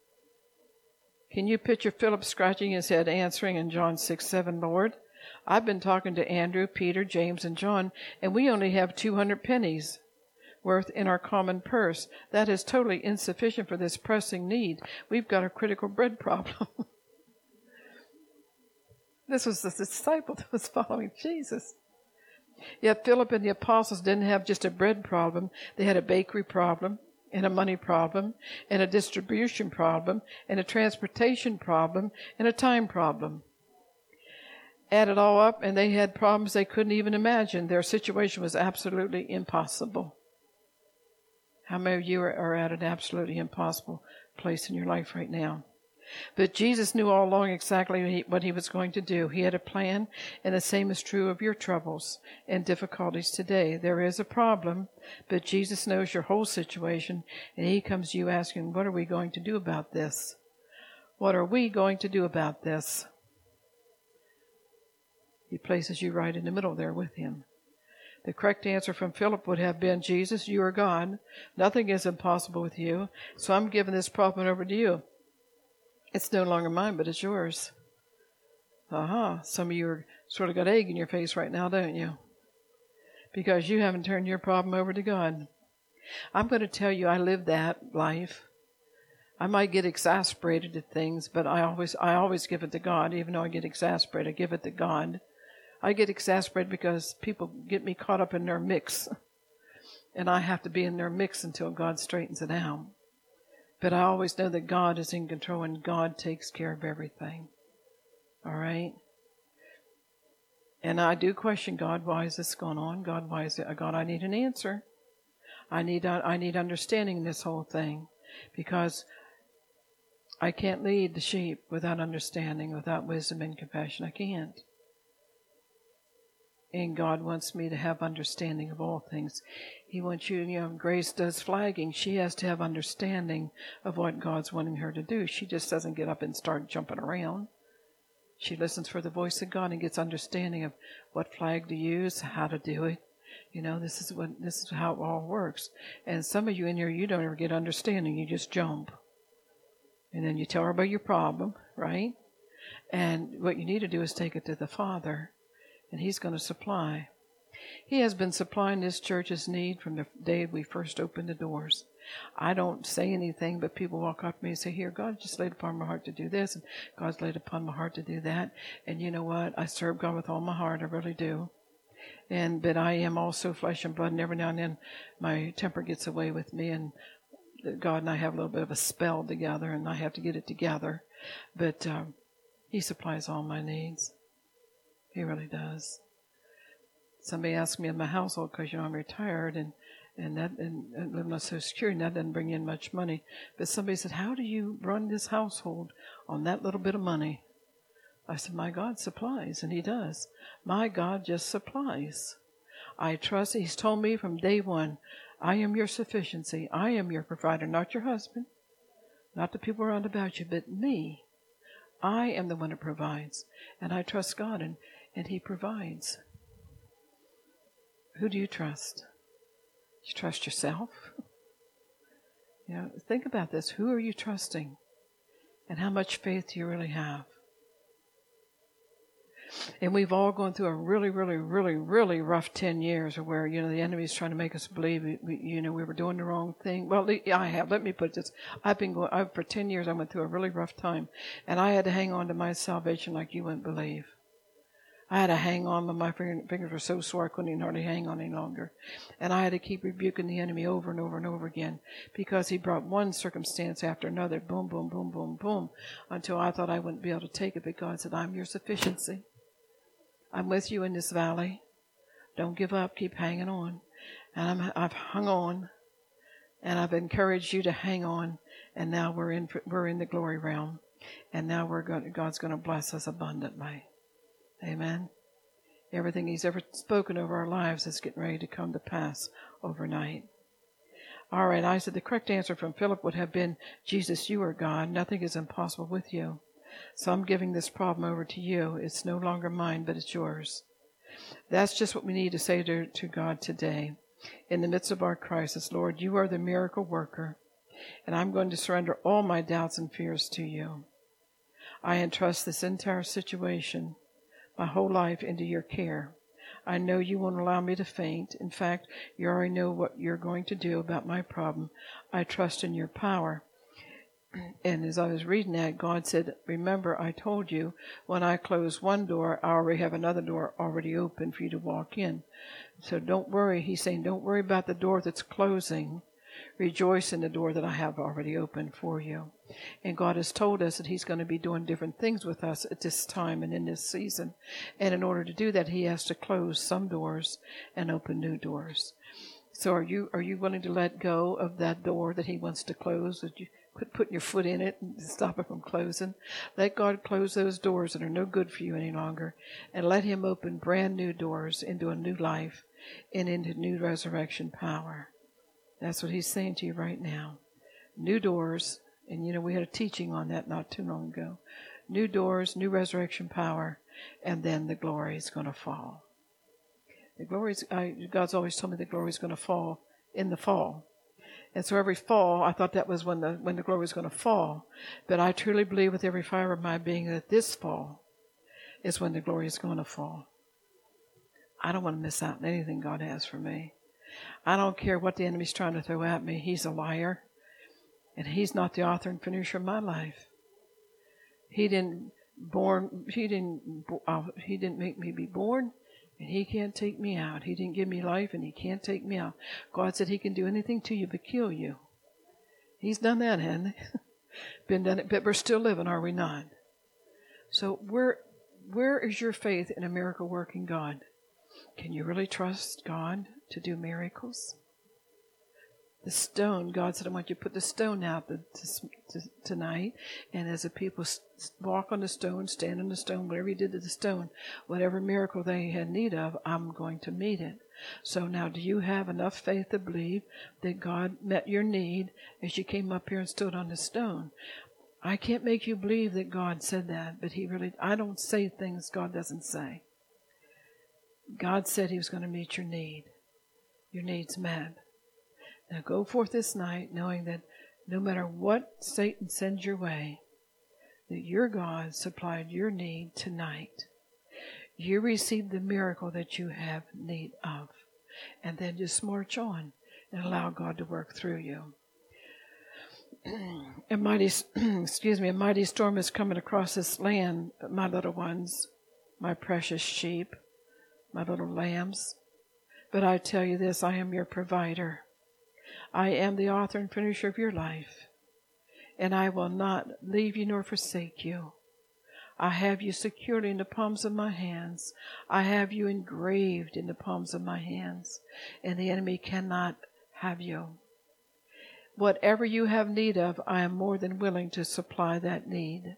Can you picture Philip scratching his head, answering in John six, seven, Lord, I've been talking to Andrew, Peter, James, and John, and we only have two hundred pennies worth in our common purse. That is totally insufficient for this pressing need. We've got a critical bread problem. This was the disciple that was following Jesus. Yet Philip and the apostles didn't have just a bread problem. They had a bakery problem, and a money problem, and a distribution problem, and a transportation problem, and a time problem. Add it all up, and they had problems they couldn't even imagine. Their situation was absolutely impossible. How many of you are, are at an absolutely impossible place in your life right now? But Jesus knew all along exactly what he, what he was going to do. He had a plan, and the same is true of your troubles and difficulties today. There is a problem, but Jesus knows your whole situation, and he comes to you asking, what are we going to do about this? What are we going to do about this? He places you right in the middle there with him. The correct answer from Philip would have been, Jesus, you are God. Nothing is impossible with you, so I'm giving this problem over to you. It's no longer mine, but it's yours. Aha, some of you are sort of got egg in your face right now, don't you? Because you haven't turned your problem over to God. I'm going to tell you, I lived that life. I might get exasperated at things, but I always, I always give it to God. Even though I get exasperated, I give it to God. I get exasperated because people get me caught up in their mix. And I have to be in their mix until God straightens it out. But I always know that God is in control and God takes care of everything. All right? And I do question God, why is this going on? God, why is it? God, I need an answer. I need, I need understanding in this whole thing. Because I can't lead the sheep without understanding, without wisdom and compassion. I can't. And God wants me to have understanding of all things. He wants you, you know, Grace does flagging. She has to have understanding of what God's wanting her to do. She just doesn't get up and start jumping around. She listens for the voice of God and gets understanding of what flag to use, how to do it. You know, this is what this is how it all works. And some of you in here, you don't ever get understanding. You just jump. And then you tell her about your problem, right? And what you need to do is take it to the Father, and He's going to supply. He has been supplying this church's need from the day we first opened the doors. I don't say anything, but people walk up to me and say, here, God just laid upon my heart to do this, and God's laid upon my heart to do that. And you know what? I serve God with all my heart. I really do. And but I am also flesh and blood, and every now and then my temper gets away with me, and God and I have a little bit of a spell together, and I have to get it together. But um, He supplies all my needs. He really does. Somebody asked me in my household, because, you know, I'm retired, and and that and, and living on Social Security, and that doesn't bring in much money. But somebody said, how do you run this household on that little bit of money? I said, my God supplies, and He does. My God just supplies. I trust. He's told me from day one, I am your sufficiency. I am your provider, not your husband, not the people around about you, but me. I am the one that provides, and I trust God, and, and He provides. Who do you trust? You trust yourself? You know, think about this. Who are you trusting? And how much faith do you really have? And we've all gone through a really, really, really, really rough ten years where, you know, the enemy's trying to make us believe, we, we, you know, we were doing the wrong thing. Well, I have. Let me put this. I've been going, I've, for ten years, I went through a really rough time. And I had to hang on to my salvation like you wouldn't believe. I had to hang on, but my fingers were so sore I couldn't even hardly hang on any longer. And I had to keep rebuking the enemy over and over and over again, because he brought one circumstance after another, boom, boom, boom, boom, boom, until I thought I wouldn't be able to take it. But God said, I'm your sufficiency. I'm with you in this valley. Don't give up. Keep hanging on. And I'm, I've hung on, and I've encouraged you to hang on. And now we're in we're in the glory realm, and now we're going, God's going to bless us abundantly. Amen. Everything He's ever spoken over our lives is getting ready to come to pass overnight. All right, I said the correct answer from Philip would have been, Jesus, you are God. Nothing is impossible with you. So I'm giving this problem over to you. It's no longer mine, but it's yours. That's just what we need to say to, to God today. In the midst of our crisis, Lord, you are the miracle worker, and I'm going to surrender all my doubts and fears to you. I entrust this entire situation, my whole life, into your care. I know you won't allow me to faint. In fact, you already know what you're going to do about my problem. I trust in your power. And as I was reading that, God said, remember, I told you when I close one door, I already have another door already open for you to walk in. So don't worry. He's saying, don't worry about the door that's closing. Rejoice in the door that I have already opened for you. And God has told us that He's going to be doing different things with us at this time and in this season. And in order to do that, He has to close some doors and open new doors. So are you are you willing to let go of that door that He wants to close? That you quit putting your foot in it and stop it from closing? Let God close those doors that are no good for you any longer, and let Him open brand new doors into a new life and into new resurrection power. That's what He's saying to you right now. New doors, and you know, we had a teaching on that not too long ago. New doors, new resurrection power, and then the glory is going to fall. The glory's, I, God's always told me the glory is going to fall in the fall. And so every fall, I thought that was when the when the glory was going to fall. But I truly believe with every fiber of my being that this fall is when the glory is going to fall. I don't want to miss out on anything God has for me. I don't care what the enemy's trying to throw at me. He's a liar. And He's not the author and finisher of my life. He didn't born. He didn't. Uh, he didn't make me be born, and He can't take me out. He didn't give me life, and He can't take me out. God said He can do anything to you but kill you. He's done that, hasn't He? Been done it, but we're still living, are we not? So where where is your faith in a miracle working God? Can you really trust God to do miracles? The stone, God said, I want you to put the stone out to, to, tonight. And as the people walk on the stone, stand on the stone, whatever you did to the stone, whatever miracle they had need of, I'm going to meet it. So now, do you have enough faith to believe that God met your need as you came up here and stood on the stone? I can't make you believe that God said that, but He really, I don't say things God doesn't say. God said He was going to meet your need. Your need's met. Now go forth this night knowing that no matter what Satan sends your way, that your God supplied your need tonight. You received the miracle that you have need of. And then just march on and allow God to work through you. A mighty, excuse me, a mighty storm is coming across this land, my little ones, my precious sheep, my little lambs. But I tell you this, I am your provider. I am the author and finisher of your life. And I will not leave you nor forsake you. I have you securely in the palms of my hands. I have you engraved in the palms of my hands. And the enemy cannot have you. Whatever you have need of, I am more than willing to supply that need.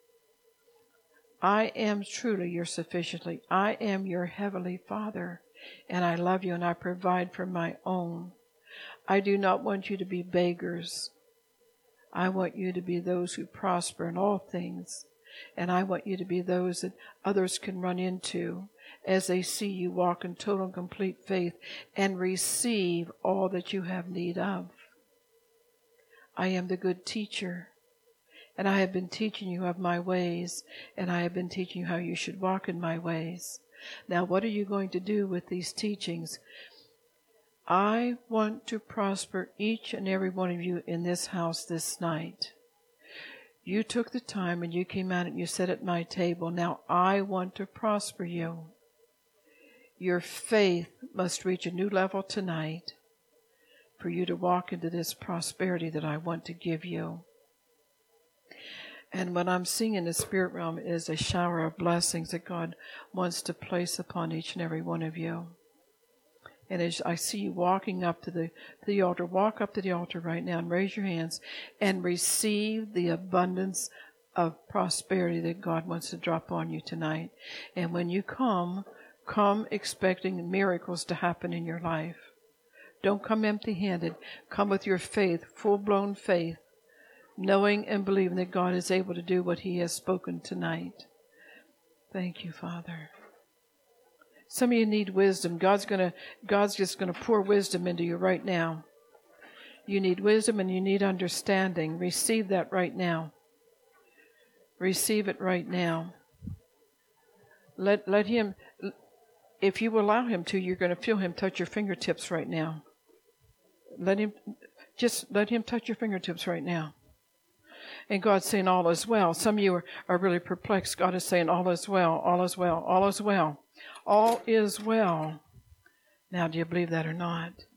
I am truly your sufficiently. I am your heavenly Father, and I love you and I provide for my own. I do not want you to be beggars. I want you to be those who prosper in all things, and I want you to be those that others can run into as they see you walk in total and complete faith and receive all that you have need of. I am the good teacher, and I have been teaching you of my ways, and I have been teaching you how you should walk in my ways. Now, what are you going to do with these teachings? I want to prosper each and every one of you in this house this night. You took the time and you came out and you sat at my table. Now, I want to prosper you. Your faith must reach a new level tonight for you to walk into this prosperity that I want to give you. And what I'm seeing in the spirit realm is a shower of blessings that God wants to place upon each and every one of you. And as I see you walking up to the, to the altar, walk up to the altar right now and raise your hands and receive the abundance of prosperity that God wants to drop on you tonight. And when you come, come expecting miracles to happen in your life. Don't come empty-handed. Come with your faith, full-blown faith, knowing and believing that God is able to do what He has spoken tonight. Thank you, Father. Some of you need wisdom. God's gonna, God's just going to pour wisdom into you right now. You need wisdom and you need understanding. Receive that right now. Receive it right now. Let, let Him, if you allow Him to, you're going to feel Him touch your fingertips right now. Let Him, just let Him touch your fingertips right now. And God's saying all is well. Some of you are, are really perplexed. God is saying all is well, all is well, all is well. All is well. Now, do you believe that or not?